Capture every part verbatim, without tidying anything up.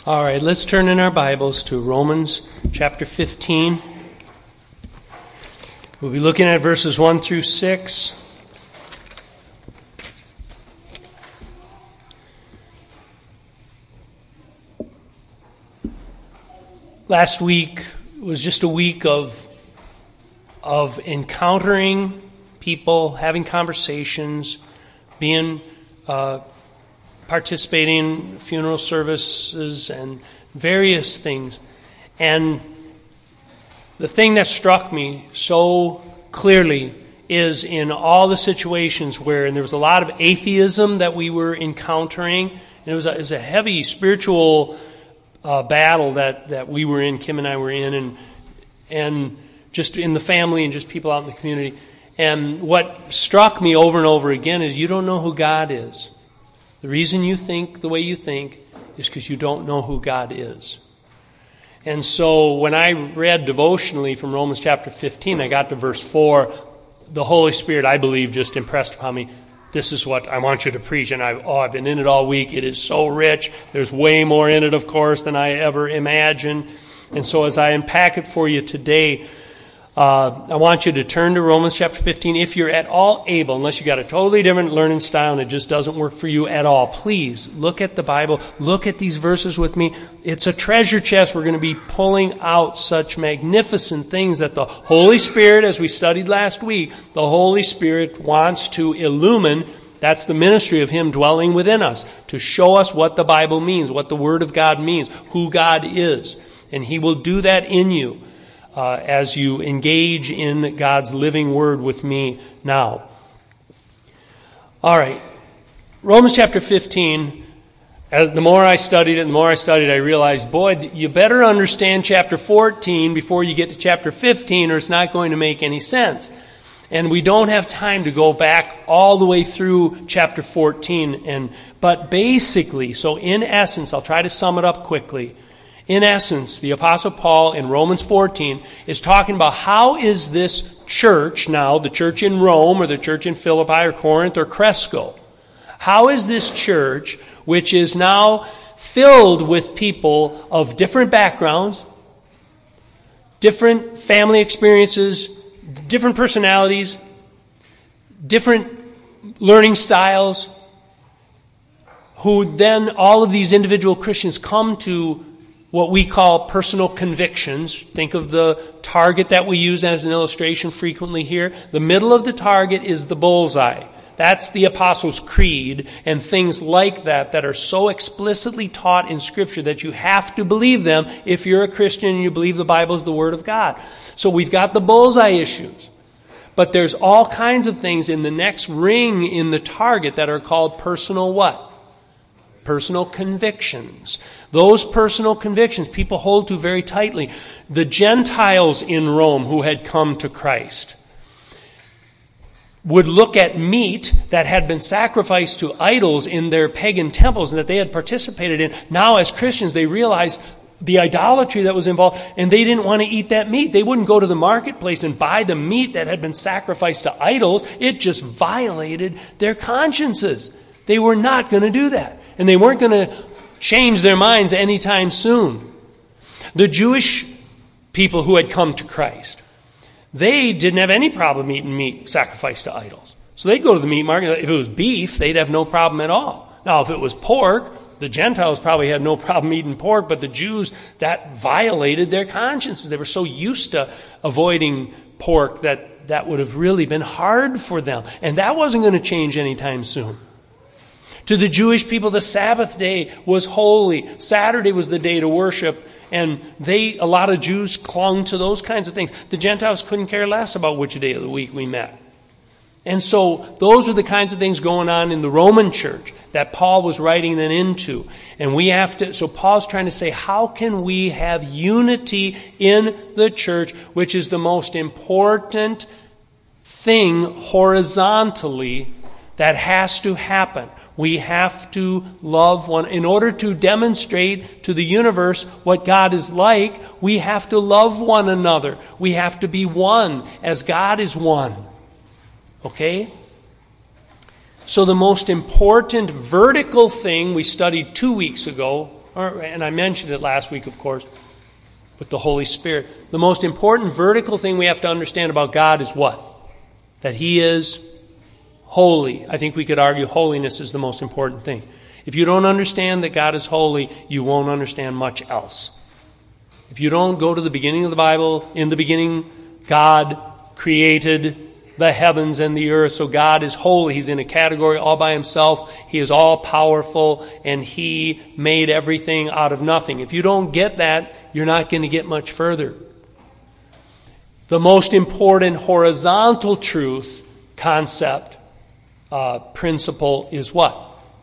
All right, let's turn in our Bibles to Romans chapter fifteen. We'll be looking at verses one through six. Last week was just a week of, of encountering people, having conversations, being uh, participating in funeral services and various things. And the thing that struck me so clearly is in all the situations where, and there was a lot of atheism that we were encountering, and it was a, it was a heavy spiritual uh, battle that, that we were in, Kim and I were in, and and just in the family and just people out in the community. And what struck me over and over again is you don't know who God is. The reason you think the way you think is because you don't know who God is. And so when I read devotionally from Romans chapter fifteen, I got to verse four. The Holy Spirit, I believe, just impressed upon me, this is what I want you to preach. And I've, oh, I've been in it all week. It is so rich. There's way more in it, of course, than I ever imagined. And so as I unpack it for you today, Uh, I want you to turn to Romans chapter fifteen. If you're at all able, unless you got a totally different learning style and it just doesn't work for you at all, please look at the Bible, look at these verses with me. It's a treasure chest. We're going to be pulling out such magnificent things that the Holy Spirit, as we studied last week, the Holy Spirit wants to illumine. That's the ministry of Him dwelling within us, to show us what the Bible means, what the Word of God means, who God is. And He will do that in you. Uh, as you engage in God's living word with me now. All right. Romans chapter fifteen, as the more I studied it, the more I studied, I realized, boy, you better understand chapter fourteen before you get to chapter fifteen, or it's not going to make any sense. And we don't have time to go back all the way through chapter fourteen. And but basically, so in essence, I'll try to sum it up quickly. In essence, the Apostle Paul in Romans fourteen is talking about how is this church now, the church in Rome or the church in Philippi or Corinth or Cresco, how is this church, which is now filled with people of different backgrounds, different family experiences, different personalities, different learning styles, who then all of these individual Christians come to what we call personal convictions. Think of the target that we use as an illustration frequently here. The middle of the target is the bullseye. That's the Apostles' Creed and things like that that are so explicitly taught in Scripture that you have to believe them if you're a Christian and you believe the Bible is the Word of God. So we've got the bullseye issues. But there's all kinds of things in the next ring in the target that are called personal what? Personal convictions. Those personal convictions people hold to very tightly. The Gentiles in Rome who had come to Christ would look at meat that had been sacrificed to idols in their pagan temples and that they had participated in. Now as Christians they realized the idolatry that was involved, and they didn't want to eat that meat. They wouldn't go to the marketplace and buy the meat that had been sacrificed to idols. It just violated their consciences. They were not going to do that. And they weren't going to change their minds anytime soon. The Jewish people who had come to Christ, they didn't have any problem eating meat sacrificed to idols. So they'd go to the meat market. If it was beef, they'd have no problem at all. Now, if it was pork, the Gentiles probably had no problem eating pork, but the Jews, that violated their consciences. They were so used to avoiding pork that that would have really been hard for them. And that wasn't going to change anytime soon. To the Jewish people, the Sabbath day was holy. Saturday was the day to worship. And they, a lot of Jews clung to those kinds of things. The Gentiles couldn't care less about which day of the week we met. And so those are the kinds of things going on in the Roman church that Paul was writing them into. And we have to, so Paul's trying to say, how can we have unity in the church, which is the most important thing horizontally that has to happen. We have to love one. In order to demonstrate to the universe what God is like, we have to love one another. We have to be one as God is one. Okay? So the most important vertical thing we studied two weeks ago, Or, and I mentioned it last week, of course, with the Holy Spirit. The most important vertical thing we have to understand about God is what? That He is holy. I think we could argue holiness is the most important thing. If you don't understand that God is holy, you won't understand much else. If you don't go to the beginning of the Bible, in the beginning, God created the heavens and the earth. So God is holy. He's in a category all by Himself. He is all powerful, and He made everything out of nothing. If you don't get that, you're not going to get much further. The most important horizontal truth, concept, uh, principle is what?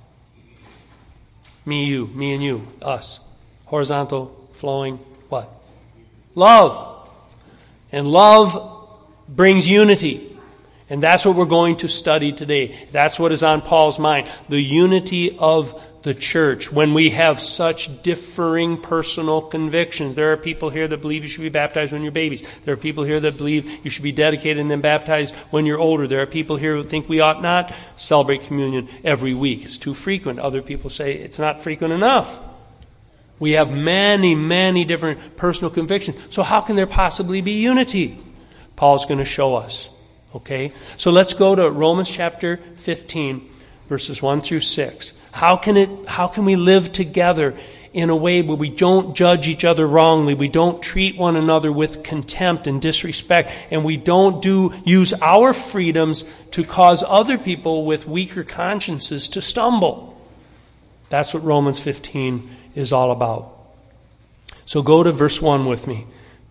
Me, you, me and you, us. Horizontal, flowing, what? Love. And love brings unity. And that's what we're going to study today. That's what is on Paul's mind. The unity of the church. When we have such differing personal convictions. There are people here that believe you should be baptized when you're babies. There are people here that believe you should be dedicated and then baptized when you're older. There are people here who think we ought not celebrate communion every week. It's too frequent. Other people say it's not frequent enough. We have many, many different personal convictions. So how can there possibly be unity? Paul's going to show us. Okay? So let's go to Romans chapter fifteen, verses one through six. How can it, how can we live together in a way where we don't judge each other wrongly, we don't treat one another with contempt and disrespect, and we don't do use our freedoms to cause other people with weaker consciences to stumble? That's what Romans fifteen is all about. So go to verse one with me.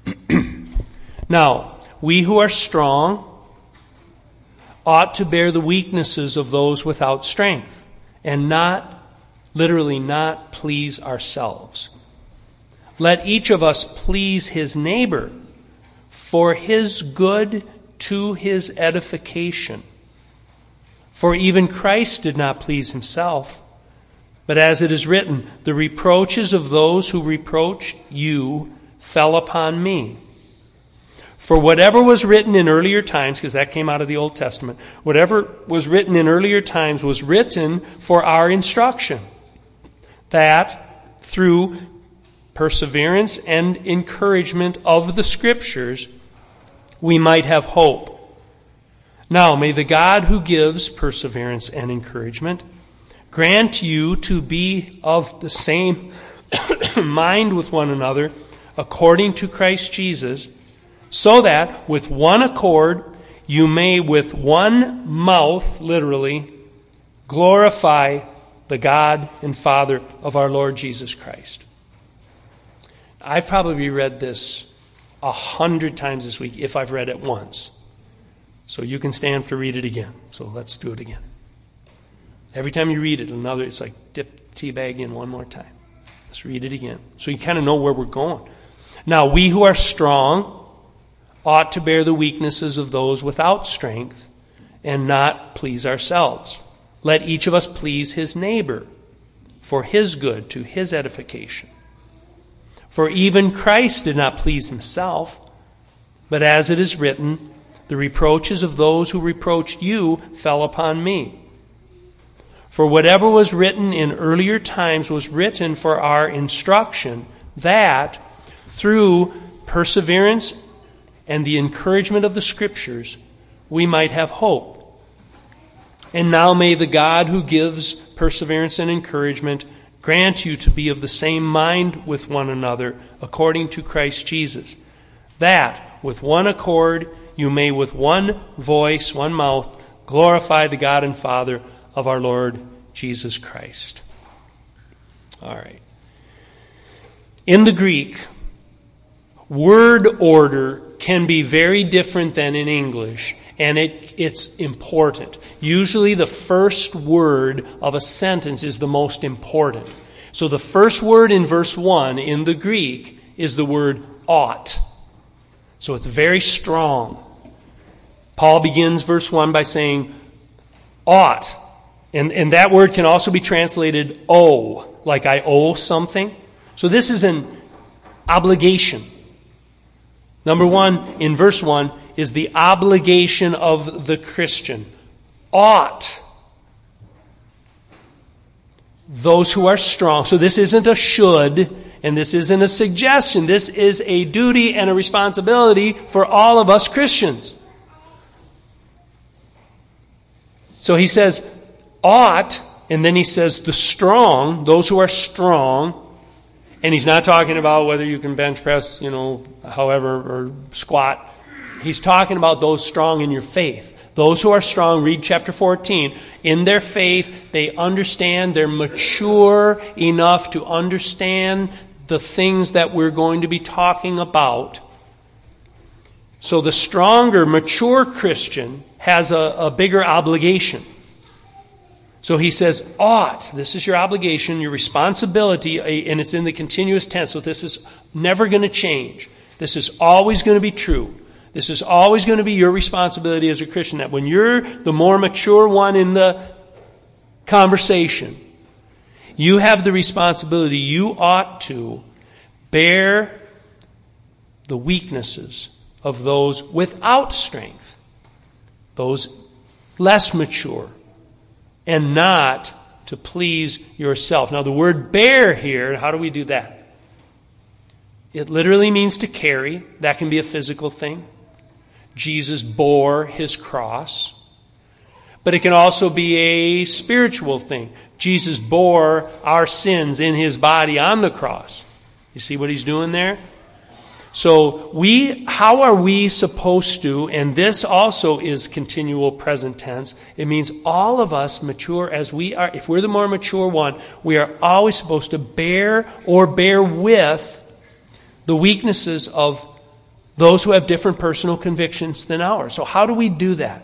Now, we who are strong ought to bear the weaknesses of those without strength, and not, literally not please ourselves. Let each of us please his neighbor for his good, to his edification. For even Christ did not please himself, but as it is written, the reproaches of those who reproached you fell upon me. For whatever was written in earlier times, because that came out of the Old Testament, whatever was written in earlier times was written for our instruction, that through perseverance and encouragement of the Scriptures, we might have hope. Now, may the God who gives perseverance and encouragement grant you to be of the same mind with one another, according to Christ Jesus, so that with one accord you may with one mouth, literally, glorify the God and Father of our Lord Jesus Christ. I've probably read this a hundred times this week, if I've read it once. So you can stand to read it again. So let's do it again. Every time you read it, another, it's like dip the tea bag in one more time. Let's read it again. So you kind of know where we're going. Now, we who are strong ought to bear the weaknesses of those without strength and not please ourselves. Let each of us please his neighbor for his good, to his edification. For even Christ did not please himself, but as it is written, the reproaches of those who reproached you fell upon me. For whatever was written in earlier times was written for our instruction, that through perseverance and the encouragement of the Scriptures, we might have hope. And now may the God who gives perseverance and encouragement grant you to be of the same mind with one another, according to Christ Jesus, that with one accord you may with one voice, one mouth, glorify the God and Father of our Lord Jesus Christ. All right. In the Greek, word order can be very different than in English, and it, it's important. Usually the first word of a sentence is the most important. So the first word in verse one in the Greek is the word ought. So it's very strong. Paul begins verse one by saying ought. And, and that word can also be translated owe, like I owe something. So this is an obligation. Number one, in verse one, is the obligation of the Christian. Ought. those who are strong. So this isn't a should, and this isn't a suggestion. This is a duty and a responsibility for all of us Christians. So he says, ought, and then he says the strong, those who are strong. And he's not talking about whether you can bench press, you know, however, or squat. He's talking about those strong in your faith. Those who are strong, read chapter fourteen. In their faith, they understand, they're mature enough to understand the things that we're going to be talking about. So the stronger, mature Christian has a, a bigger obligation. So he says, ought. This is your obligation, your responsibility, and it's in the continuous tense. So this is never going to change. This is always going to be true. This is always going to be your responsibility as a Christian. That when you're the more mature one in the conversation, you have the responsibility, you ought to bear the weaknesses of those without strength, those less mature, and not to please yourself. Now the word bear here, how do we do that? It literally means to carry. That can be a physical thing. Jesus bore his cross. But it can also be a spiritual thing. Jesus bore our sins in his body on the cross. You see what he's doing there? So we, how are we supposed to, and this also is continual present tense, it means all of us mature as we are, if we're the more mature one, we are always supposed to bear or bear with the weaknesses of those who have different personal convictions than ours. So how do we do that?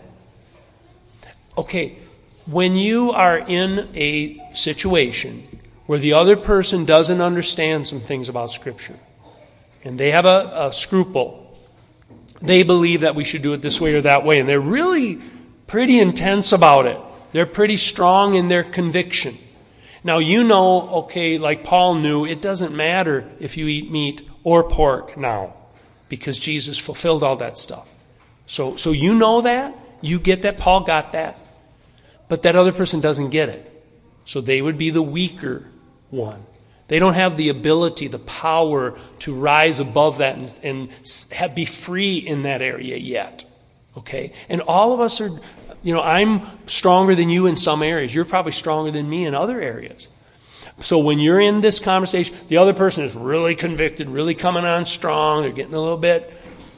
Okay, when you are in a situation where the other person doesn't understand some things about Scripture, and they have a, a scruple, they believe that we should do it this way or that way, and they're really pretty intense about it. They're pretty strong in their conviction. Now you know, okay, like Paul knew, it doesn't matter if you eat meat or pork now, because Jesus fulfilled all that stuff. So, so you know that, you get that, Paul got that, but that other person doesn't get it. So they would be the weaker one. They don't have the ability, the power to rise above that and, and have, be free in that area yet. Okay? And all of us are, you know, I'm stronger than you in some areas. You're probably stronger than me in other areas. So when you're in this conversation, the other person is really convicted, really coming on strong. They're getting a little bit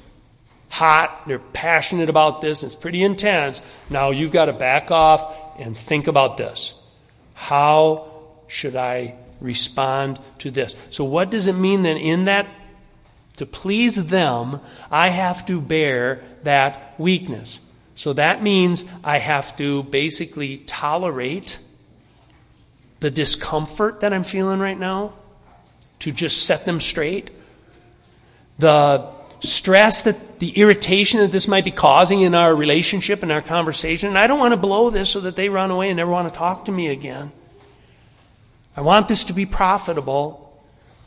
hot. They're passionate about this. It's pretty intense. Now you've got to back off and think about this. How should I respond to this? So what does it mean then in that, to please them, I have to bear that weakness? So that means I have to basically tolerate the discomfort that I'm feeling right now to just set them straight. The stress, that the irritation that this might be causing in our relationship and our conversation. And I don't want to blow this so that they run away and never want to talk to me again. I want this to be profitable.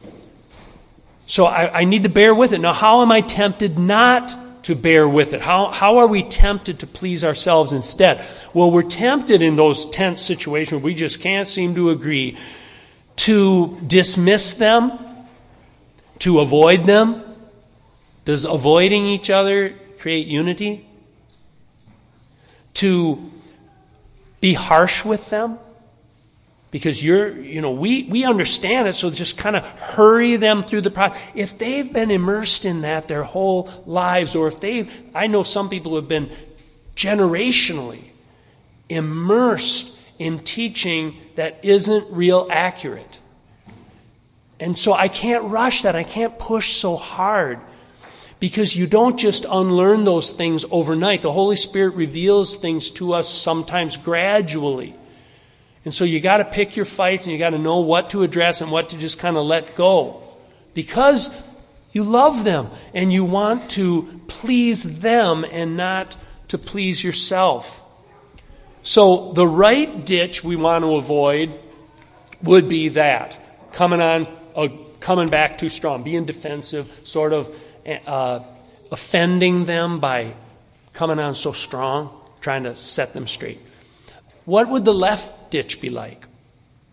So I, I need to bear with it. Now, how am I tempted not to bear with it? How, how are we tempted to please ourselves instead? Well, we're tempted in those tense situations where we just can't seem to agree to dismiss them, to avoid them. Does avoiding each other create unity? To be harsh with them? Because you're, you know, we, we understand it, so just kind of hurry them through the process. If they've been immersed in that their whole lives, or if they, I know some people have been generationally immersed in teaching that isn't real accurate. And so I can't rush that. I can't push so hard. Because you don't just unlearn those things overnight. The Holy Spirit reveals things to us sometimes gradually. And so you got to pick your fights, and you got to know what to address and what to just kind of let go. Because you love them and you want to please them and not to please yourself. So the right ditch we want to avoid would be that. Coming on, uh, coming back too strong, being defensive, sort of uh, offending them by coming on so strong, trying to set them straight. What would the left ditch be like?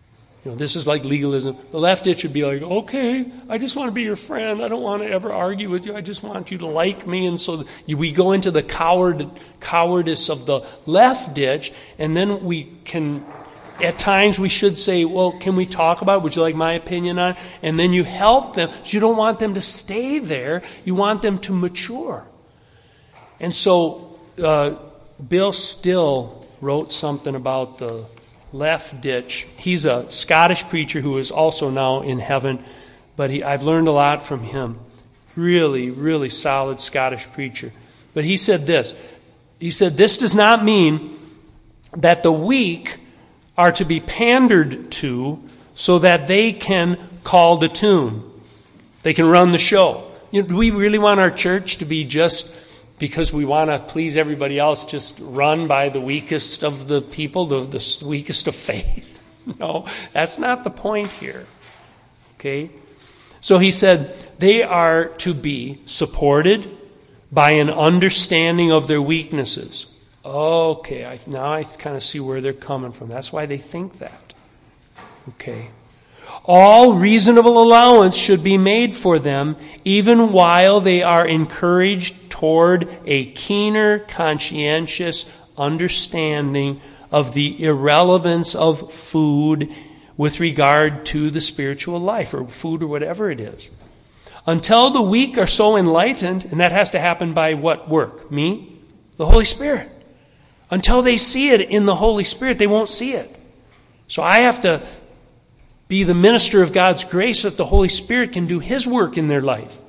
You know, this is like legalism. The left ditch would be like, okay, I just want to be your friend. I don't want to ever argue with you. I just want you to like me. And so we go into the coward, cowardice of the left ditch, and then we can, at times we should say, well, can we talk about it? Would you like my opinion on it? And then you help them. So you don't want them to stay there. You want them to mature. And so uh, Bill Still wrote something about the left ditch. He's a Scottish preacher who is also now in heaven, but he, I've learned a lot from him. Really, really solid Scottish preacher. But he said this. He said, this does not mean that the weak are to be pandered to so that they can call the tune. They can run the show. You know, do we really want our church to be just, because we want to please everybody else, just run by the weakest of the people, the, the weakest of faith? No, that's not the point here. Okay? So he said, they are to be supported by an understanding of their weaknesses. Okay, I, now I kind of see where they're coming from. That's why they think that. Okay. All reasonable allowance should be made for them, even while they are encouraged toward a keener, conscientious understanding of the irrelevance of food with regard to the spiritual life, or food, or whatever it is. Until the weak are so enlightened, and that has to happen by what work? Me? The Holy Spirit. Until they see it in the Holy Spirit, they won't see it. So I have to be the minister of God's grace so that the Holy Spirit can do His work in their life.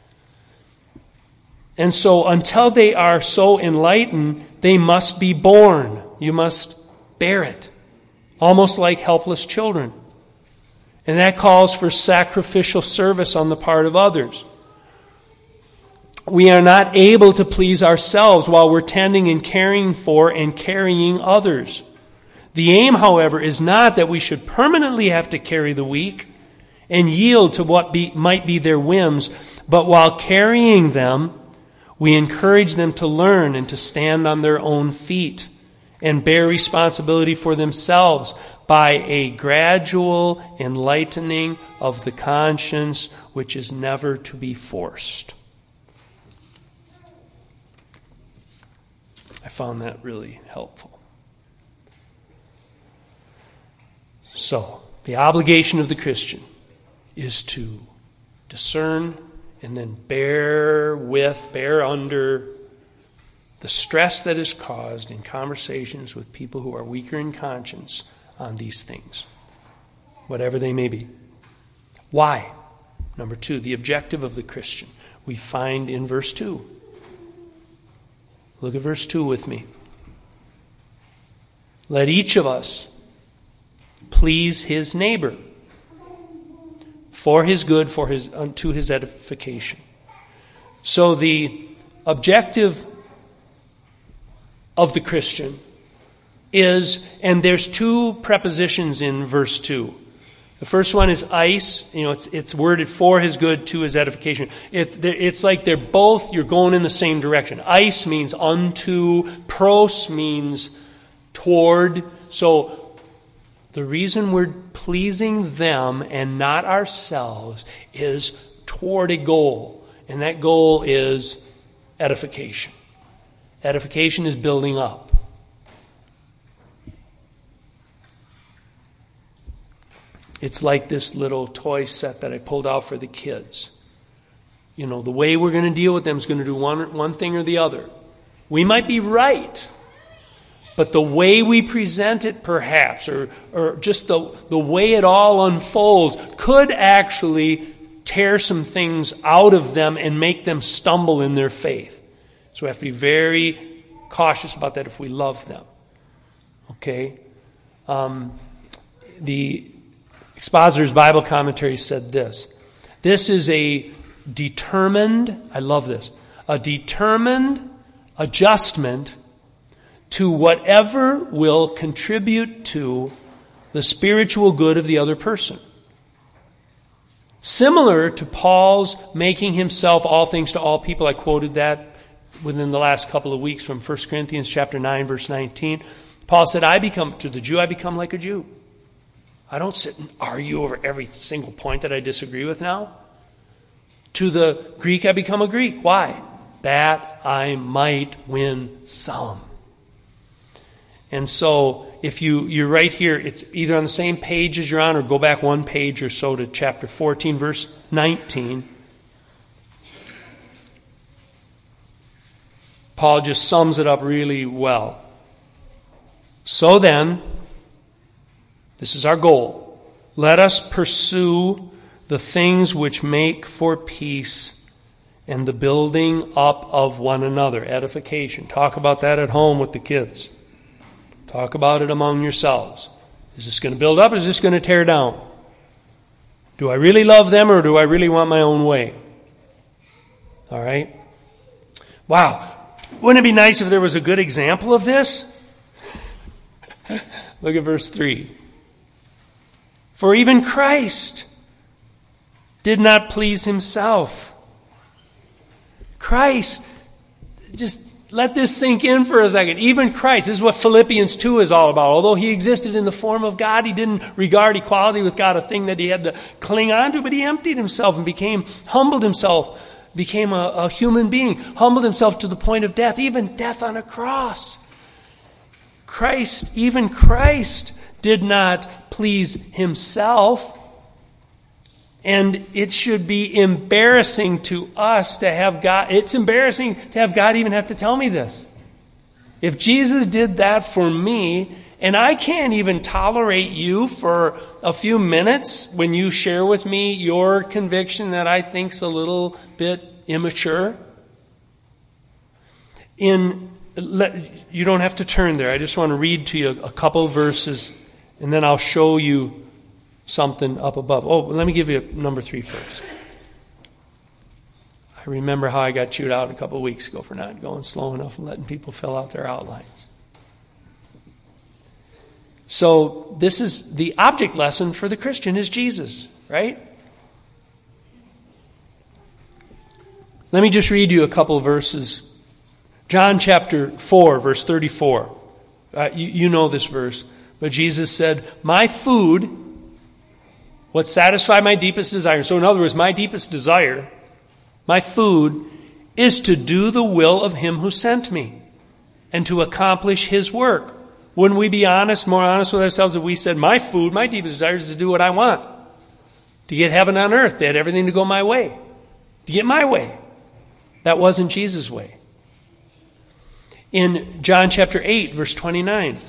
And so until they are so enlightened, they must be born. You must bear it. Almost like helpless children. And that calls for sacrificial service on the part of others. We are not able to please ourselves while we're tending and caring for and carrying others. The aim, however, is not that we should permanently have to carry the weak and yield to what be, might be their whims, but while carrying them, we encourage them to learn and to stand on their own feet and bear responsibility for themselves by a gradual enlightening of the conscience, which is never to be forced. I found that really helpful. So, the obligation of the Christian is to discern and then bear with, bear under the stress that is caused in conversations with people who are weaker in conscience on these things, whatever they may be. Why? Number two, the objective of the Christian we find in verse two. Look at verse two with me. Let each of us please his neighbor for his good, for his unto his edification. So the objective of the Christian is, and there's two prepositions in verse two. The first one is eis. You know, it's it's worded for his good, to his edification. It's it's like they're both, you're going in the same direction. Eis means unto, pros means toward. So the reason we're pleasing them and not ourselves is toward a goal. And that goal is edification. Edification is building up. It's like this little toy set that I pulled out for the kids. You know, the way we're going to deal with them is going to do one, one thing or the other. We might be right, but the way we present it perhaps, or, or just the, the way it all unfolds, could actually tear some things out of them and make them stumble in their faith. So we have to be very cautious about that if we love them. Okay? Um, the Expositor's Bible Commentary said this. This is a determined, I love this, a determined adjustment to whatever will contribute to the spiritual good of the other person. Similar to Paul's making himself all things to all people. I quoted that within the last couple of weeks from First Corinthians chapter nine, verse nineteen. Paul said, I become, to the Jew, I become like a Jew. I don't sit and argue over every single point that I disagree with now. To the Greek, I become a Greek. Why? That I might win some. And so, if you, you're right here, it's either on the same page as you're on, or go back one page or so to chapter fourteen, verse nineteen. Paul just sums it up really well. So then, this is our goal. Let us pursue the things which make for peace and the building up of one another. Edification. Talk about that at home with the kids. Talk about it among yourselves. Is this going to build up or is this going to tear down? Do I really love them or do I really want my own way? All right? Wow. Wouldn't it be nice if there was a good example of this? Look at verse three. For even Christ did not please himself. Christ, just let this sink in for a second. Even Christ, this is what Philippians two is all about. Although he existed in the form of God, he didn't regard equality with God a thing that he had to cling on to, but he emptied himself and became, humbled himself, became a, a human being, humbled himself to the point of death, even death on a cross. Christ, even Christ did not please himself. And it should be embarrassing to us to have God, it's embarrassing to have God even have to tell me this. If Jesus did that for me, and I can't even tolerate you for a few minutes when you share with me your conviction that I think's a little bit immature. In you don't have to turn there. I just want to read to you a couple of verses, and then I'll show you something up above. Oh, let me give you number three first. I remember how I got chewed out a couple of weeks ago for not going slow enough and letting people fill out their outlines. So this is the object lesson for the Christian is Jesus, right? Let me just read you a couple of verses. John chapter four, verse thirty-four. Uh, you, you know this verse. But Jesus said, my food, what satisfied my deepest desire. So in other words, my deepest desire, my food, is to do the will of him who sent me and to accomplish his work. Wouldn't we be honest, more honest with ourselves if we said, my food, my deepest desire is to do what I want? To get heaven on earth, to have everything to go my way. To get my way. That wasn't Jesus' way. In John chapter eight, verse twenty-nine,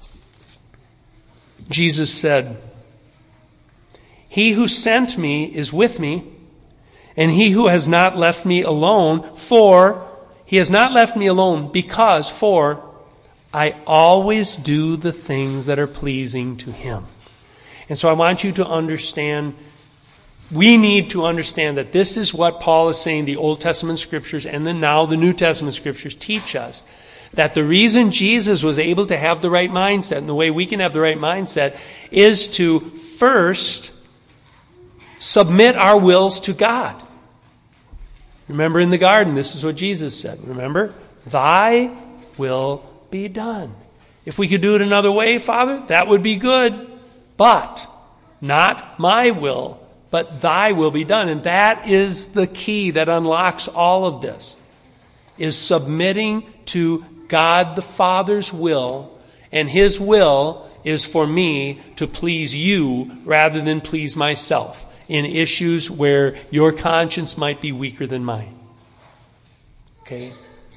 Jesus said, he who sent me is with me, and he who has not left me alone, for, he has not left me alone because, for, I always do the things that are pleasing to him. And so I want you to understand, we need to understand that this is what Paul is saying the Old Testament Scriptures and then now the New Testament Scriptures teach us. That the reason Jesus was able to have the right mindset, and the way we can have the right mindset, is to first submit our wills to God. Remember in the garden, this is what Jesus said. Remember? Thy will be done. If we could do it another way, Father, that would be good. But not my will, but thy will be done. And that is the key that unlocks all of this, is submitting to God the Father's will, and his will is for me to please you rather than please myself in issues where your conscience might be weaker than mine. Okay?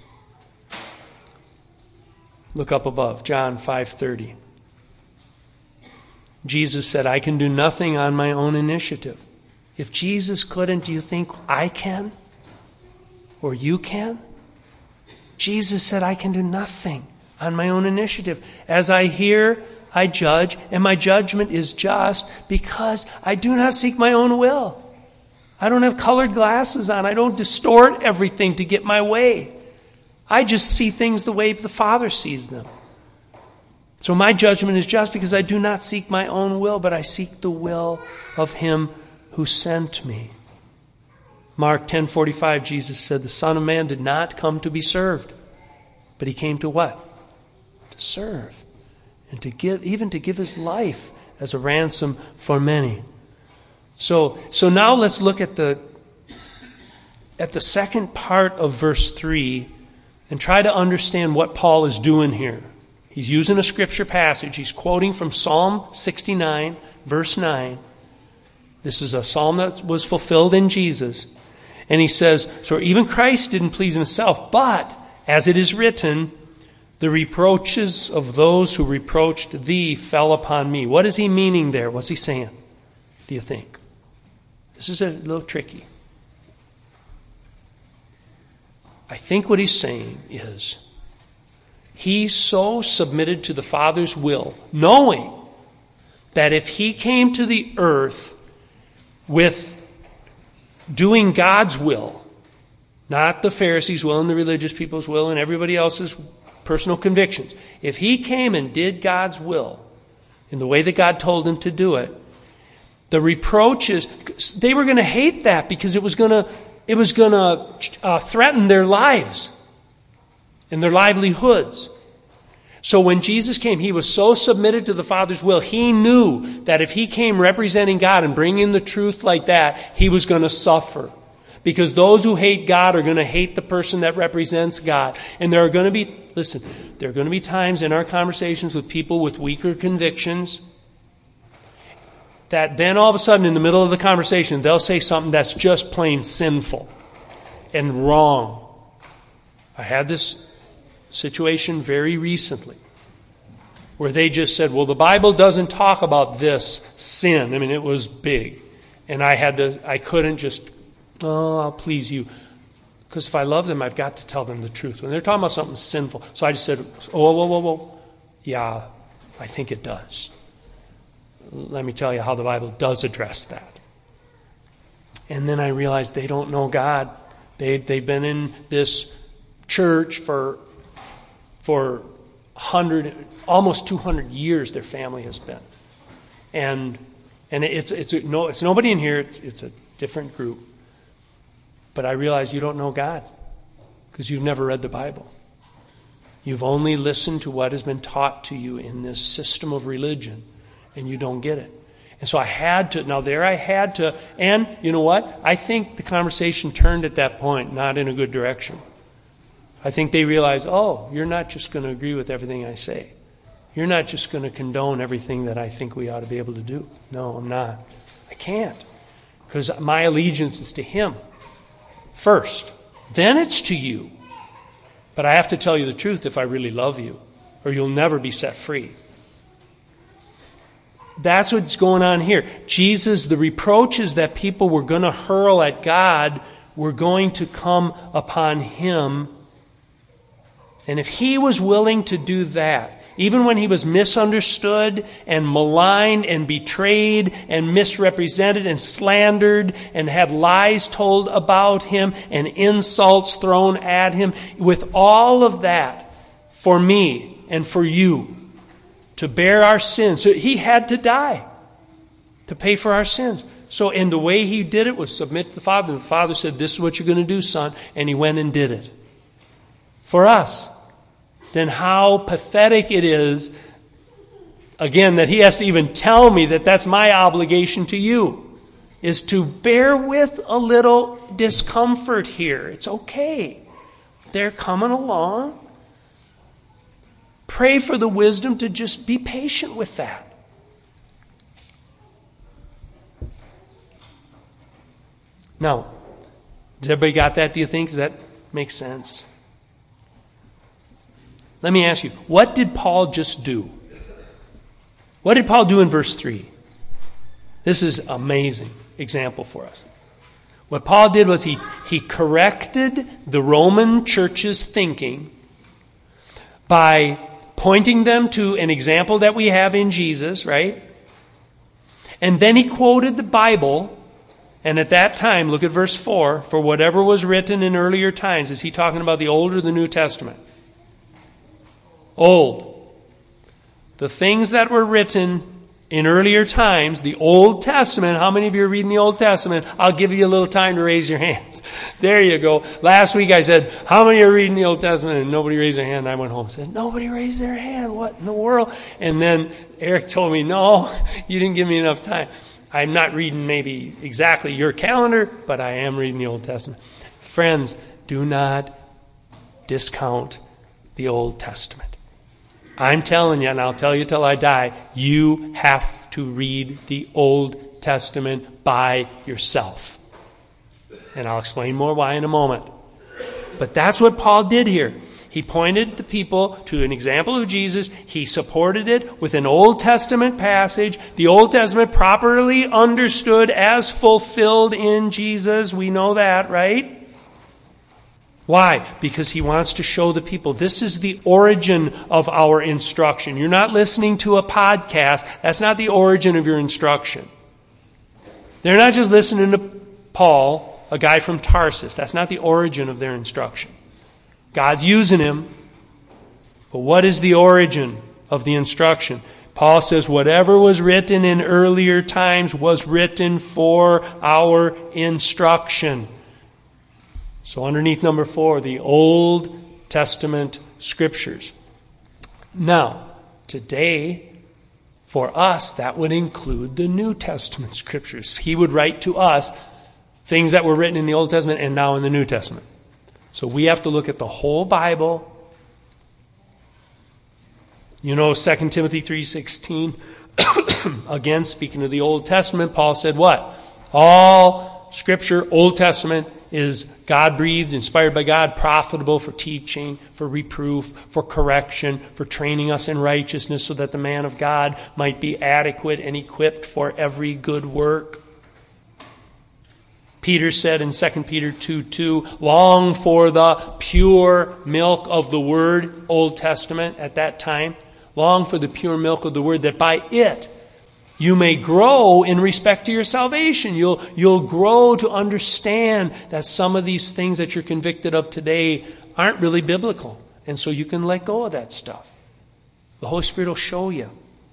Look up above, John five thirty. Jesus said, I can do nothing on my own initiative. If Jesus couldn't, do you think I can? Or you can? Jesus said, I can do nothing on my own initiative. As I hear, I judge, and my judgment is just because I do not seek my own will. I don't have colored glasses on. I don't distort everything to get my way. I just see things the way the Father sees them. So my judgment is just because I do not seek my own will, but I seek the will of him who sent me. Mark ten forty-five, Jesus said, the Son of Man did not come to be served, but he came to what? To serve. And to give, even to give his life as a ransom for many. So, so now let's look at the at the second part of verse three and try to understand what Paul is doing here. He's using a scripture passage. He's quoting from Psalm sixty-nine, verse nine. This is a psalm that was fulfilled in Jesus. And he says, so even Christ didn't please himself, but as it is written, the reproaches of those who reproached thee fell upon me. What is he meaning there? What's he saying, do you think? This is a little tricky. I think what he's saying is, he so submitted to the Father's will, knowing that if he came to the earth with doing God's will, not the Pharisees' will and the religious people's will and everybody else's personal convictions. If he came and did God's will in the way that God told him to do it, the reproaches, they were going to hate that because it was going to it was going to uh, threaten their lives and their livelihoods. So when Jesus came, he was so submitted to the Father's will, he knew that if he came representing God and bringing the truth like that, he was going to suffer. Because those who hate God are going to hate the person that represents God. And there are going to be, listen, there are going to be times in our conversations with people with weaker convictions that then all of a sudden in the middle of the conversation, they'll say something that's just plain sinful and wrong. I had this situation very recently where they just said, well, the Bible doesn't talk about this sin. I mean, it was big. And I had to, I couldn't just, oh, I'll please you. Because if I love them, I've got to tell them the truth. When they're talking about something sinful. So I just said, oh, whoa, whoa, whoa. Yeah, I think it does. Let me tell you how the Bible does address that. And then I realized they don't know God. They, they've been in this church for for one hundred, almost two hundred years. Their family has been, and and it's it's no it's nobody in here. It's, it's a different group. But I realize you don't know God because you've never read the Bible. You've only listened to what has been taught to you in this system of religion, and you don't get it. And so I had to, now there I had to, and you know what? I think the conversation turned at that point, not in a good direction. I think they realized, oh, you're not just going to agree with everything I say. You're not just going to condone everything that I think we ought to be able to do. No, I'm not. I can't. Because my allegiance is to Him first. Then it's to you. But I have to tell you the truth if I really love you, or you'll never be set free. That's what's going on here. Jesus, the reproaches that people were going to hurl at God were going to come upon Him. And if He was willing to do that, even when He was misunderstood and maligned and betrayed and misrepresented and slandered and had lies told about Him and insults thrown at Him, with all of that for me and for you, to bear our sins. So He had to die to pay for our sins. So, and the way He did it was submit to the Father. The Father said, this is what you're going to do, son. And He went and did it. For us. Then how pathetic it is, again, that He has to even tell me that that's my obligation to you, is to bear with a little discomfort here. It's okay. They're coming along. Pray for the wisdom to just be patient with that. Now, does everybody got that, do you think? Does that make sense? Let me ask you, what did Paul just do? What did Paul do in verse three? This is an amazing example for us. What Paul did was he, he corrected the Roman church's thinking by pointing them to an example that we have in Jesus, right? And then he quoted the Bible. And at that time, look at verse four, for whatever was written in earlier times. Is he talking about the Old or the New Testament? Old. The things that were written in earlier times, the Old Testament. How many of you are reading the Old Testament? I'll give you a little time to raise your hands. There you go. Last week I said, how many are reading the Old Testament? And nobody raised their hand. I went home and said, nobody raised their hand. What in the world? And then Eric told me, no, you didn't give me enough time. I'm not reading maybe exactly your calendar, but I am reading the Old Testament. Friends, do not discount the Old Testament. I'm telling you, and I'll tell you till I die, you have to read the Old Testament by yourself. And I'll explain more why in a moment. But that's what Paul did here. He pointed the people to an example of Jesus. He supported it with an Old Testament passage. The Old Testament properly understood as fulfilled in Jesus. We know that, right? Why? Because he wants to show the people this is the origin of our instruction. You're not listening to a podcast. That's not the origin of your instruction. They're not just listening to Paul, a guy from Tarsus. That's not the origin of their instruction. God's using him. But what is the origin of the instruction? Paul says whatever was written in earlier times was written for our instruction. So underneath number four, the Old Testament Scriptures. Now, today, for us, that would include the New Testament Scriptures. He would write to us things that were written in the Old Testament and now in the New Testament. So we have to look at the whole Bible. You know, Second Timothy three sixteen, again, speaking of the Old Testament, Paul said what? All Scripture, Old Testament, is God-breathed, inspired by God, profitable for teaching, for reproof, for correction, for training us in righteousness, so that the man of God might be adequate and equipped for every good work. Peter said in Second Peter two two, long for the pure milk of the Word, Old Testament at that time, long for the pure milk of the Word, that by it you may grow in respect to your salvation. You'll, you'll grow to understand that some of these things that you're convicted of today aren't really biblical. And so you can let go of that stuff. The Holy Spirit will show you.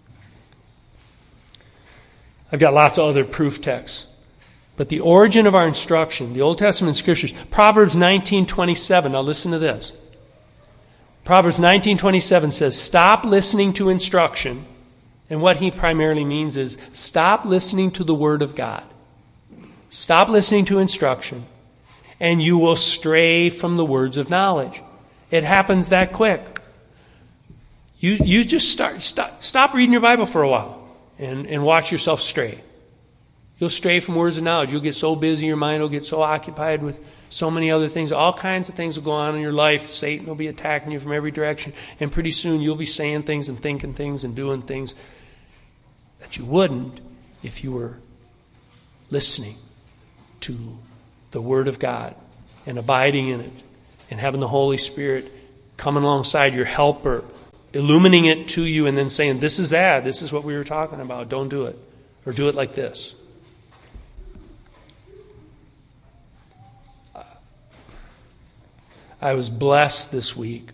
I've got lots of other proof texts. But the origin of our instruction, the Old Testament Scriptures, Proverbs nineteen twenty-seven. Now listen to this. Proverbs nineteen twenty-seven says, stop listening to instruction. And what he primarily means is stop listening to the Word of God. Stop listening to instruction, and you will stray from the words of knowledge. It happens that quick. You you just start stop, stop reading your Bible for a while and, and watch yourself stray. You'll stray from words of knowledge. You'll get so busy, your mind will get so occupied with so many other things. All kinds of things will go on in your life. Satan will be attacking you from every direction. And pretty soon you'll be saying things and thinking things and doing things that you wouldn't if you were listening to the Word of God and abiding in it and having the Holy Spirit coming alongside your helper, illuminating it to you and then saying, this is that, this is what we were talking about, don't do it, or do it like this. I was blessed this week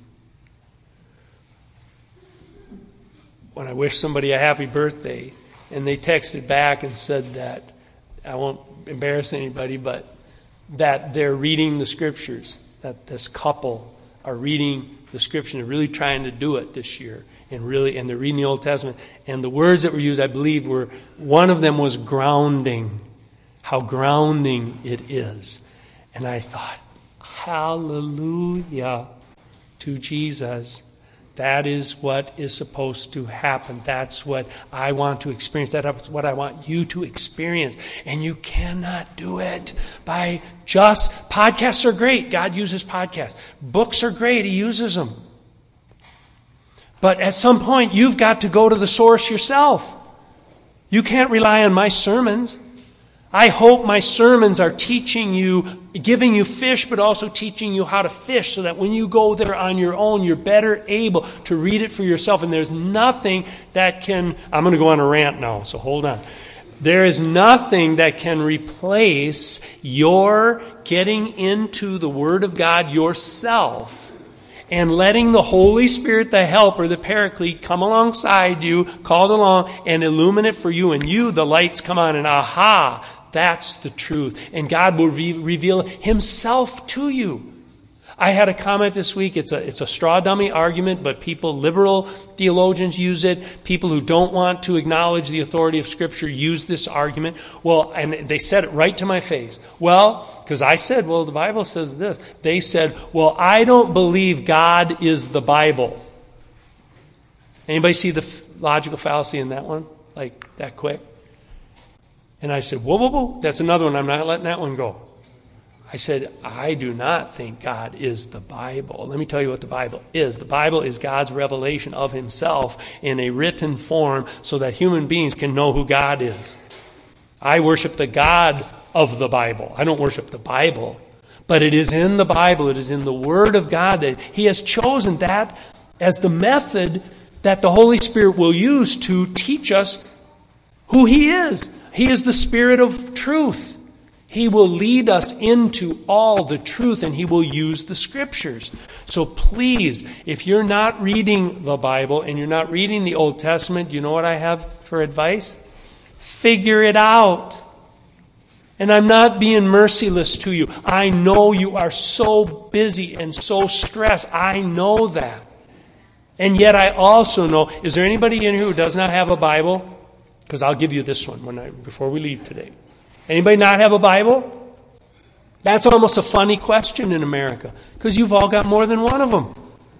when I wished somebody a happy birthday, and they texted back and said that, I won't embarrass anybody, but that they're reading the Scriptures, that this couple are reading the Scripture and really trying to do it this year, and really, and they're reading the Old Testament. And the words that were used, I believe, were, one of them was grounding, how grounding it is. And I thought, hallelujah to Jesus. That is what is supposed to happen. That's what I want to experience. That's what I want you to experience. And you cannot do it by just... Podcasts are great. God uses podcasts. Books are great. He uses them. But at some point, you've got to go to the source yourself. You can't rely on my sermons. I hope my sermons are teaching you, giving you fish, but also teaching you how to fish so that when you go there on your own, you're better able to read it for yourself. And there's nothing that can, I'm going to go on a rant now, so hold on. There is nothing that can replace your getting into the Word of God yourself and letting the Holy Spirit, the helper, the paraclete, come alongside you, called along, and illuminate for you, and you, the lights come on, and aha, that's the truth. And God will re- reveal Himself to you. I had a comment this week. It's a it's a straw dummy argument, but people, liberal theologians use it. People who don't want to acknowledge the authority of Scripture use this argument. Well, and they said it right to my face. Well, because I said, well, the Bible says this. They said, well, I don't believe God is the Bible. Anybody see the logical fallacy in that one? Like that quick? And I said, whoa, whoa, whoa. That's another one. I'm not letting that one go. I said, I do not think God is the Bible. Let me tell you what the Bible is. The Bible is God's revelation of Himself in a written form so that human beings can know who God is. I worship the God of the Bible. I don't worship the Bible. But it is in the Bible, it is in the Word of God that He has chosen that as the method that the Holy Spirit will use to teach us who He is. He is the Spirit of truth. He will lead us into all the truth, and He will use the Scriptures. So please, if you're not reading the Bible and you're not reading the Old Testament, do you know what I have for advice? Figure it out. And I'm not being merciless to you. I know you are so busy and so stressed. I know that. And yet I also know, is there anybody in here who does not have a Bible? Because I'll give you this one when I, before we leave today. Anybody not have a Bible? That's almost a funny question in America, because you've all got more than one of them.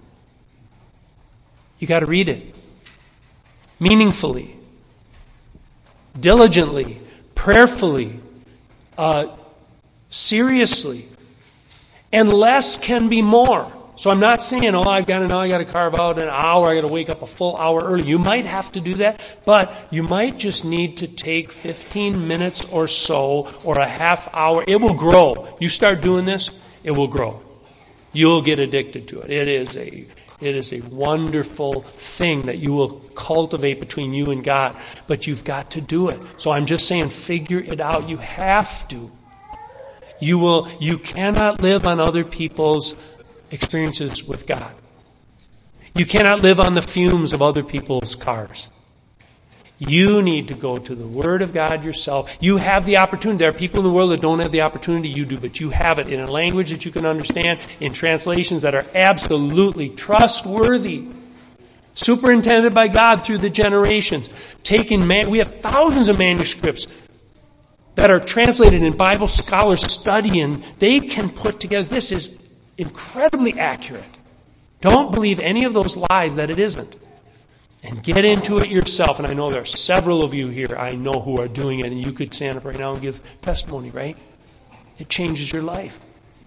You got to read it meaningfully, diligently, prayerfully, uh, seriously. And less can be more. So I'm not saying, oh, I've got to now I got to carve out an hour, I got to wake up a full hour early. You might have to do that, but you might just need to take fifteen minutes or so, or a half hour. It will grow. You start doing this, it will grow. You'll get addicted to it. It is a it is a wonderful thing that you will cultivate between you and God, but you've got to do it. So I'm just saying, figure it out. You have to. You will. You cannot live on other people's experiences with God. You cannot live on the fumes of other people's cars. You need to go to the Word of God yourself. You have the opportunity. There are people in the world that don't have the opportunity you do, but you have it in a language that you can understand, in translations that are absolutely trustworthy, superintended by God through the generations. Taking man, we have thousands of manuscripts that are translated and Bible scholars study, and they can put together. This is incredibly accurate. Don't believe any of those lies that it isn't. And get into it yourself. And I know there are several of you here I know who are doing it, and you could stand up right now and give testimony, right? It changes your life.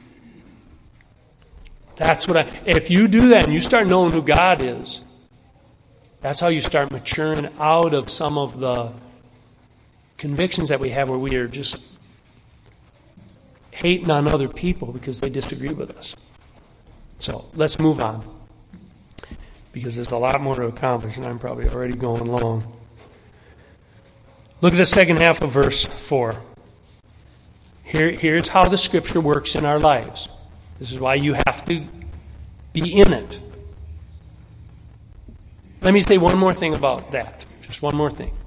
That's what I, if you do that and you start knowing who God is, that's how you start maturing out of some of the convictions that we have where we are just hating on other people because they disagree with us. So let's move on, because there's a lot more to accomplish, and I'm probably already going long. Look at the second half of verse four. Here, here's how the Scripture works in our lives. This is why you have to be in it. Let me say one more thing about that. Just one more thing.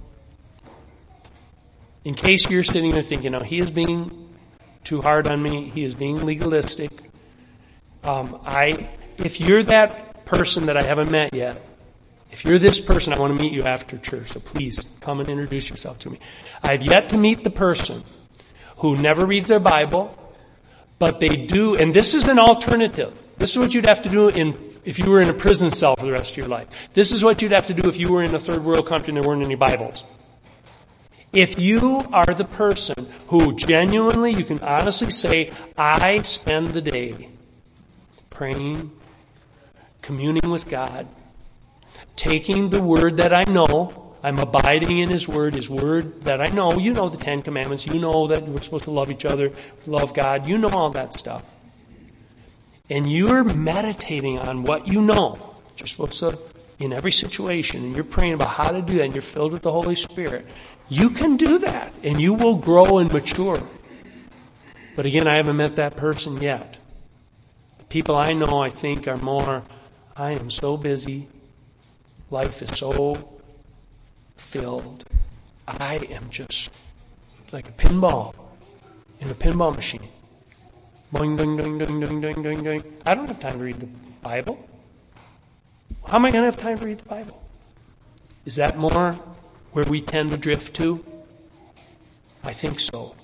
In case you're sitting there thinking, no, he is being too hard on me, he is being legalistic. Um, I, if you're that person that I haven't met yet, if you're this person, I want to meet you after church, so please come and introduce yourself to me. I've yet to meet the person who never reads their Bible, but they do, and this is an alternative. This is what you'd have to do in if you were in a prison cell for the rest of your life. This is what you'd have to do if you were in a third world country and there weren't any Bibles. If you are the person who genuinely, you can honestly say, I spend the day praying, communing with God, taking the Word that I know, I'm abiding in His Word, His Word that I know, you know the Ten Commandments, you know that we're supposed to love each other, love God, you know all that stuff. And you're meditating on what you know. You're supposed to, in every situation, and you're praying about how to do that, and you're filled with the Holy Spirit. You can do that, and you will grow and mature. But again, I haven't met that person yet. people I know, I think, are more, I am so busy. Life is so filled. I am just like a pinball in a pinball machine. Boing, doing, doing, doing, doing, doing, doing, doing. I don't have time to read the Bible. How am I going to have time to read the Bible? Is that more where we tend to drift to? I think so.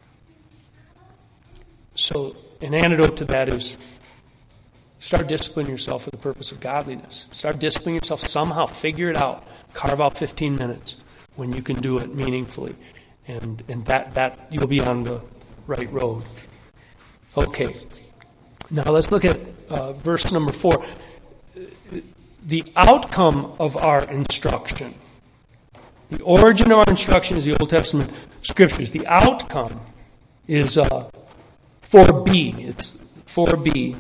So an antidote to that is start disciplining yourself for the purpose of godliness. Start disciplining yourself somehow. Figure it out. Carve out fifteen minutes when you can do it meaningfully. And and that, that you'll be on the right road. Okay. Now let's look at uh, verse number four. The outcome of our instruction. The origin of our instruction is the Old Testament Scriptures. The outcome is uh, four B. It's four B.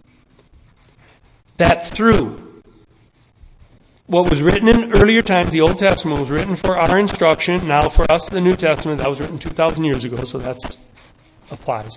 That through what was written in earlier times, the Old Testament was written for our instruction. Now for us, the New Testament, that was written two thousand years ago, so that applies.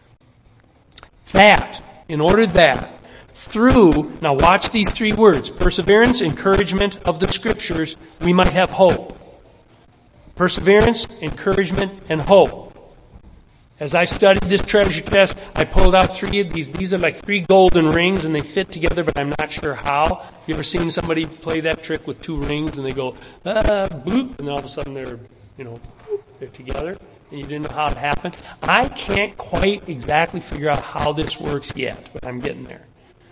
That, in order that, through, now watch these three words, perseverance, encouragement of the Scriptures, we might have hope. Perseverance, encouragement, and hope. As I studied this treasure chest, I pulled out three of these. These are like three golden rings, and they fit together, but I'm not sure how. You ever seen somebody play that trick with two rings, and they go, ah, bloop, and all of a sudden they're, you know, they're together, and you didn't know how it happened? I can't quite exactly figure out how this works yet, but I'm getting there.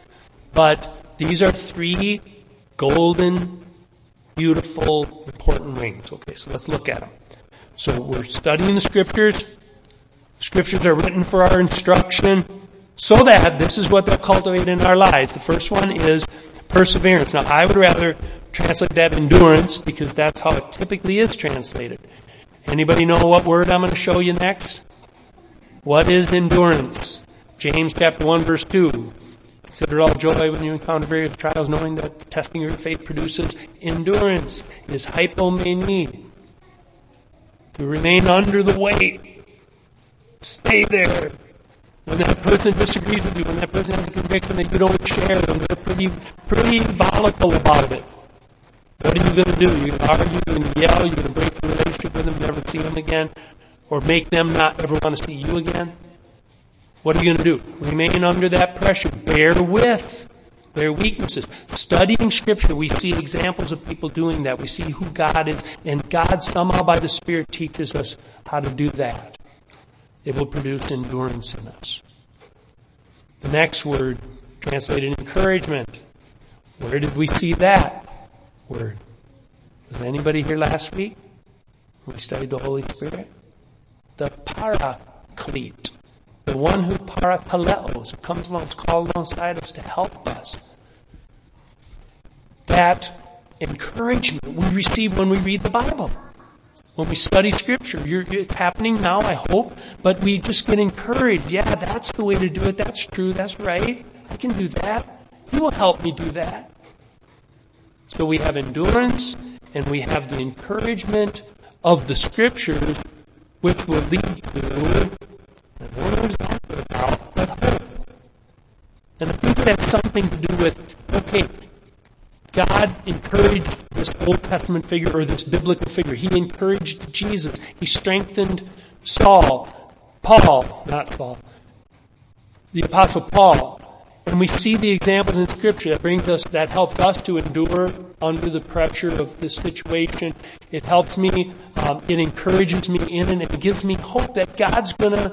But these are three golden, beautiful, important rings. Okay, so let's look at them. So we're studying the Scriptures. Scriptures are written for our instruction so that this is what they'll cultivate in our lives. The first one is perseverance. Now, I would rather translate that endurance because that's how it typically is translated. Anybody know what word I'm going to show you next? What is endurance? James chapter one, verse two. Consider it all joy when you encounter various trials, knowing that the testing of your faith produces endurance. It is hypomene. To remain under the weight. Stay there. When that person disagrees with you, when that person has a conviction that you don't share, and they're pretty, pretty volatile about it. What are you going to do? You're going to argue, you're going to yell, you're going to break the relationship with them, never see them again, or make them not ever want to see you again? What are you going to do? Remain under that pressure. Bear with their weaknesses. Studying Scripture, we see examples of people doing that. We see who God is, and God somehow by the Spirit teaches us how to do that. It will produce endurance in us. The next word, translated encouragement. Where did we see that word? Was anybody here last week? We studied the Holy Spirit. The Paraclete. The one who parakaleos, who comes along, is called alongside us to help us. That encouragement we receive when we read the Bible. When we study Scripture. You're, it's happening now, I hope, but we just get encouraged. Yeah, that's the way to do it. That's true. That's right. I can do that. He will help me do that. So we have endurance, and we have the encouragement of the Scriptures, which will lead to, and what is that about but hope? And I think it has something to do with, okay, God encouraged this Old Testament figure or this biblical figure. He encouraged Jesus. He strengthened Saul, Paul, not Saul, the Apostle Paul. And we see the examples in Scripture that brings us, that helps us to endure under the pressure of this situation. It helps me, um, it encourages me in, and it gives me hope that God's gonna,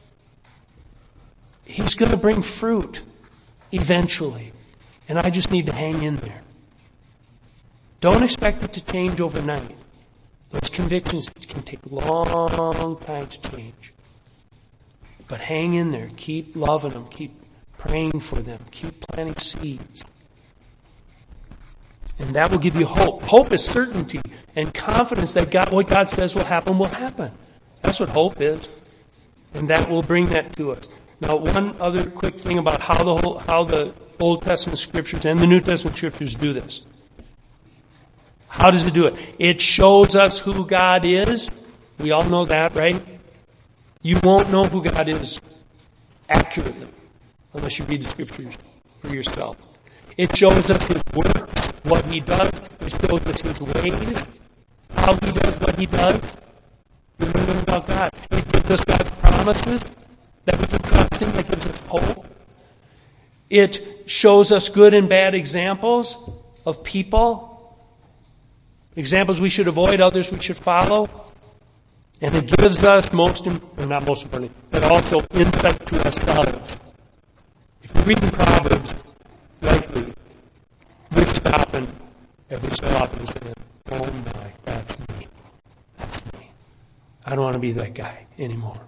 He's gonna bring fruit eventually. And I just need to hang in there. Don't expect it to change overnight. Those convictions can take a long time to change. But hang in there. Keep loving them. Keep praying for them. Keep planting seeds. And that will give you hope. Hope is certainty and confidence that God, what God says will happen will happen. That's what hope is. And that will bring that to us. Now, one other quick thing about how the whole, how the Old Testament Scriptures and the New Testament Scriptures do this. How does it do it? It shows us who God is. We all know that, right? You won't know who God is accurately unless you read the scriptures for yourself. It shows us his work, what he does. It shows us his ways, how he does what he does. We learn about God. It gives us God's promises that we can trust him, that gives us hope. It shows us good and bad examples of people, examples we should avoid, others we should follow. And it gives us most, or not most importantly, but also insight to ourselves. If you read in Proverbs, likely, we're stopping every so often and saying, oh my, that's me. That's me. I don't want to be that guy anymore.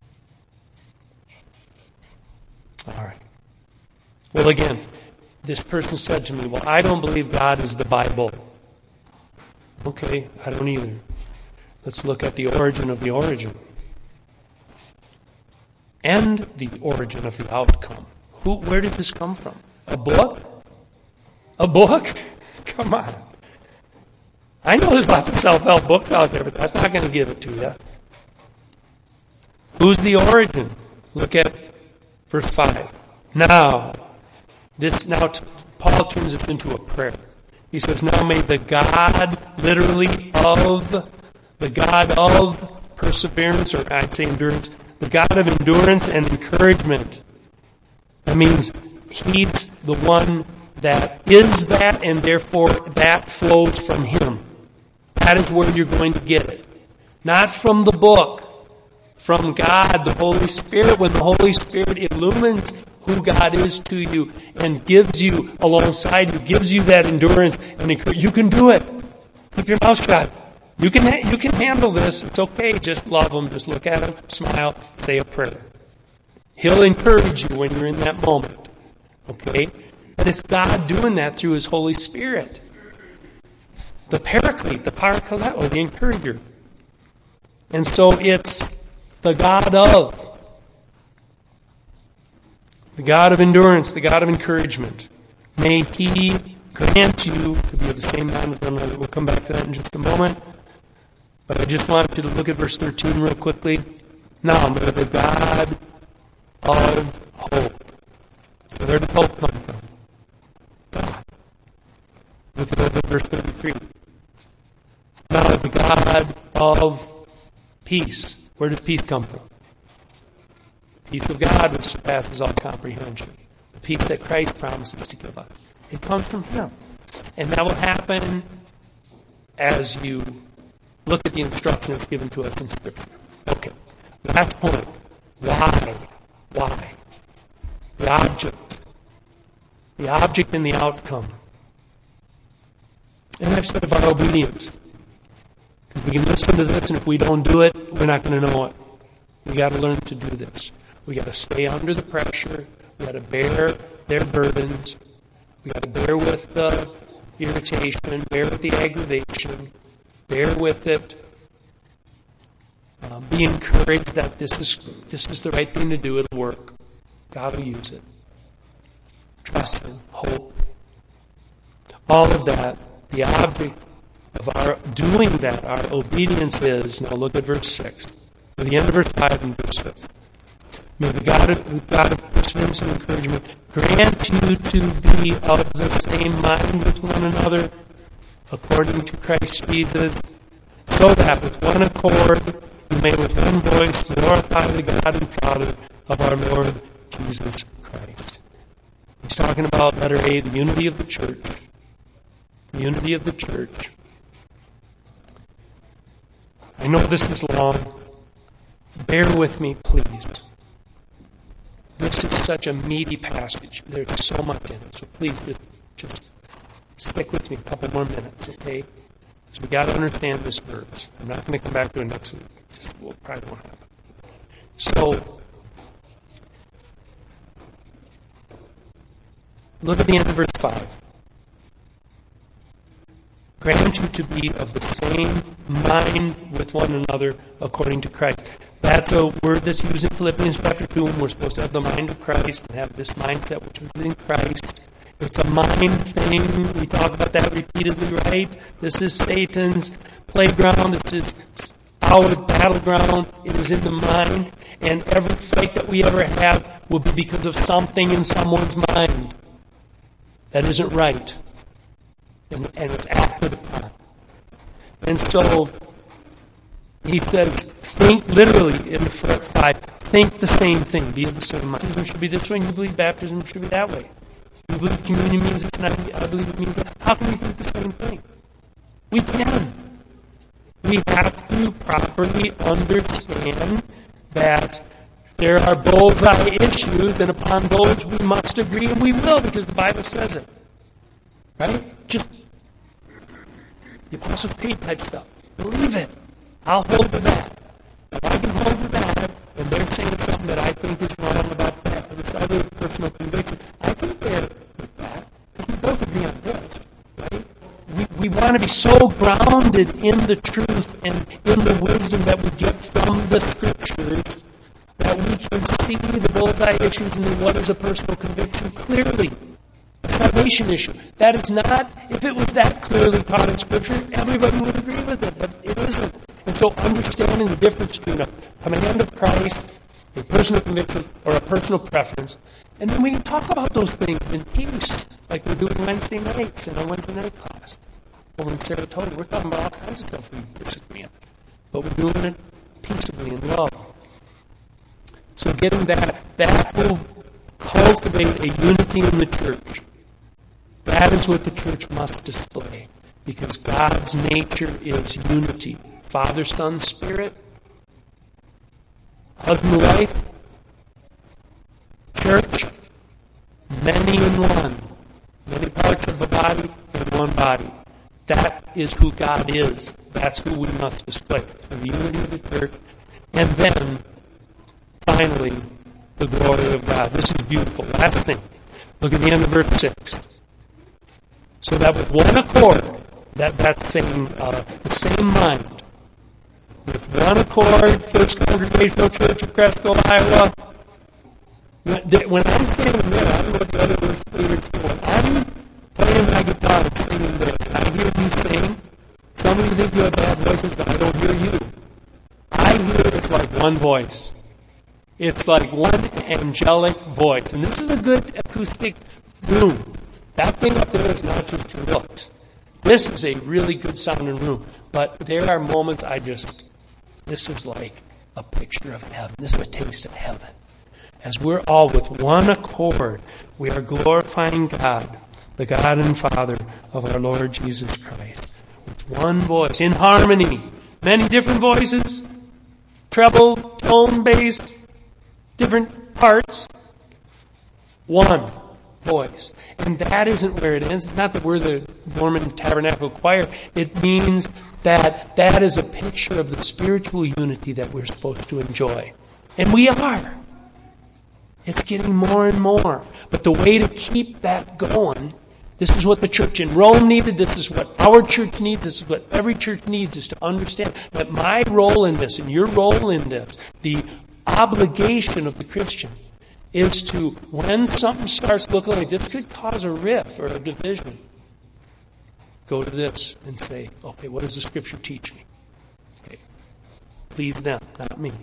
All right. Well, again, this person said to me, well, I don't believe God is the Bible. Okay, I don't either. Let's look at the origin of the origin. And the origin of the outcome. Who? Where did this come from? A book? A book? Come on. I know there's lots of self-help books out there, but that's not going to give it to you. Who's the origin? Look at verse five. Now, this now Paul turns it into a prayer. He says, now may the God, literally, of, the God of perseverance, or I'd say endurance, the God of endurance and encouragement. That means he's the one that is that, and therefore that flows from him. That is where you're going to get it. Not from the book. From God, the Holy Spirit, when the Holy Spirit illumines who God is to you and gives you alongside you, gives you that endurance, and you can do it. Keep your mouth shut. You can ha- you can handle this. It's okay. Just love him. Just look at him, smile, say a prayer. He'll encourage you when you're in that moment. Okay? And it's God doing that through his Holy Spirit. The Paraclete, the Parakaleo, the encourager. And so it's the God of. The God of endurance, the God of encouragement. May he grant you to be of the same mind with one another. We'll come back to that in just a moment. But I just want you to look at verse thirteen real quickly. Now, may the God of hope. So where did hope come from? God. Look at verse thirty-three. Now, the God of peace. Where does peace come from? The peace of God which surpasses all comprehension. The peace that Christ promises to give us. It comes from him. And that will happen as you look at the instructions given to us in Scripture. Okay. Last point. Why? Why? The object. The object and the outcome. And I've said about obedience. Because we can listen to this, and if we don't do it, we're not going to know it. We got to learn to do this. We got to stay under the pressure. We got to bear their burdens. We got to bear with the irritation, bear with the aggravation, bear with it. Uh, be encouraged that this is this is the right thing to do. It'll work. God will use it. Trust Him. Hope. All of that. The object of our doing that, our obedience is. Now look at verse six. At the end of verse five and verse six. May the God of, God of perseverance and encouragement grant you to be of the same mind with one another, according to Christ Jesus, so that with one accord you may with one voice glorify the God and Father of our Lord Jesus Christ. He's talking about, letter A, the unity of the church. The unity of the church. I know this is long. Bear with me, please. This is such a meaty passage. There's so much in it. So please just, just stick with me a couple more minutes, okay? So we got to understand this verse. I'm not going to come back to it next week. Just, well, probably won't happen. So, look at the end of verse five. Grant you to be of the same mind with one another according to Christ. That's a word that's used in Philippians chapter two, and we're supposed to have the mind of Christ and have this mindset which is in Christ. It's a mind thing. We talk about that repeatedly, right? This is Satan's playground. It's our battleground. It is in the mind. And every fight that we ever have will be because of something in someone's mind that isn't right. And, and it's acted upon. And so, he says, think literally in verse five, think the same thing, be of the same mind. Baptism should be this way, and you believe baptism should be that way. You believe communion means it, and I, I believe it means that. How can we think the same thing? We can. We have to properly understand that there are bullseye issues, and upon those we must agree, and we will, because the Bible says it. Right? Just the Apostle Creed type stuff. Believe it. I'll hold to that. If I can hold to that, and they're saying something that I think is wrong about that, but it's other personal conviction, I can bear with that. Because we both agree on this. Right? We, we want to be so grounded in the truth and in the wisdom that we get from the Scriptures that we can see the bullseye issues and then what is a personal conviction clearly. Salvation issue. That is not, if it was that clearly taught in Scripture, everybody would agree with it, but it isn't. And so understanding the difference between a command of Christ, a personal conviction, or a personal preference, and then we can talk about those things in peace, like we're doing Wednesday nights in our Wednesday night class. Over in Saratoga, we're talking about all kinds of stuff we disagree on. But we're doing it peaceably in love. So getting that, that will cultivate a unity in the church. That is what the church must display. Because God's nature is unity. Father, Son, Spirit. Husband, wife. Church. Many in one. Many parts of the body in one body. That is who God is. That's who we must display. The unity of the church. And then, finally, the glory of God. This is beautiful. Last thing. Look at the end of verse six. So that with one accord, that, that same, uh, the same mind, with one accord, First Congregational Church of Cresco, Iowa, when, when I'm standing there, I don't know what the other worship leaders do. When I'm playing my guitar and singing this, I hear you sing. Some of you think you have bad voices, but I don't hear you. I hear it like one voice. It's like one angelic voice. And this is a good acoustic room. That thing up there is not just for looks. This is a really good sounding room. But there are moments I just, this is like a picture of heaven. This is a taste of heaven. As we're all with one accord, we are glorifying God, the God and Father of our Lord Jesus Christ. With one voice, in harmony. Many different voices. Treble, tone, bass, different parts. One voice. And that isn't where it ends. It's not that we're the Mormon Tabernacle Choir. It means that that is a picture of the spiritual unity that we're supposed to enjoy. And we are. It's getting more and more. But the way to keep that going, this is what the church in Rome needed. This is what our church needs. This is what every church needs, is to understand that my role in this and your role in this, the obligation of the Christian, is to, when something starts looking like this could cause a rift or a division, go to this and say, okay, what does the Scripture teach me? Okay. Please them, not me.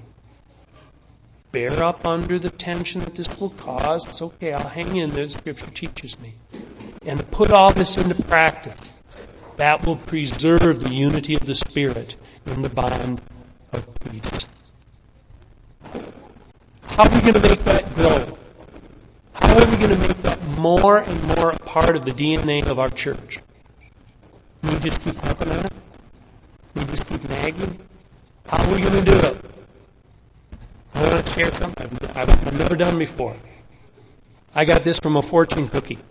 Bear up under the tension that this will cause. It's okay, I'll hang in there. The Scripture teaches me. And put all this into practice. That will preserve the unity of the Spirit in the bond of peace. How are we going to make that grow? How are we going to make that more and more a part of the D N A of our church? We just keep helping on it? We just keep nagging? How are we going to do it? I want to share something I've, I've never done before. I got this from a fortune cookie.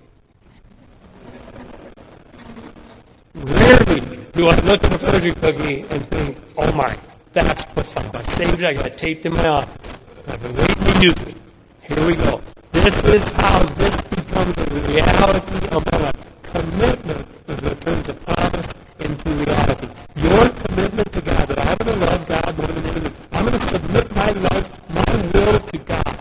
Rarely do I look at a fortune cookie and think, oh my, that's profound. I saved it, I got it taped in my office. I've been waiting to use it. Here we go. This is how this becomes a reality of my life. Commitment is what turns the promise into reality. Your commitment to God, that I'm going to love God more than anything. I'm going to submit my life, my will to God.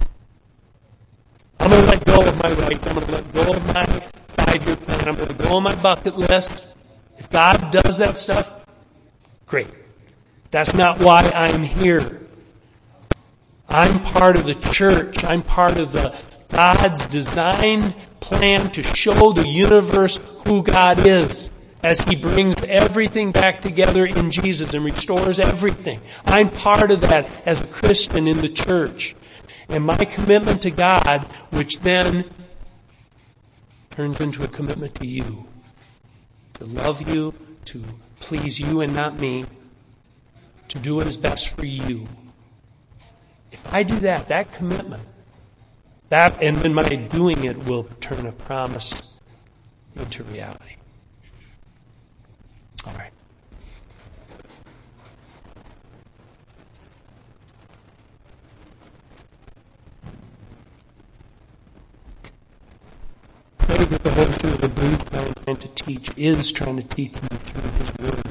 I'm going to let go of my rights. I'm going to let go of my five-year plan. I'm going to go on my bucket list. If God does that stuff, great. That's not why I'm here. I'm part of the church. I'm part of the God's designed plan to show the universe who God is as He brings everything back together in Jesus and restores everything. I'm part of that as a Christian in the church. And my commitment to God, which then turns into a commitment to you. To love you, to please you and not me, to do what is best for you. If I do that, that commitment, that and then my doing it will turn a promise into reality. All right. Pray that the Holy Spirit will believe what I'm trying to teach, is trying to teach me through His Word.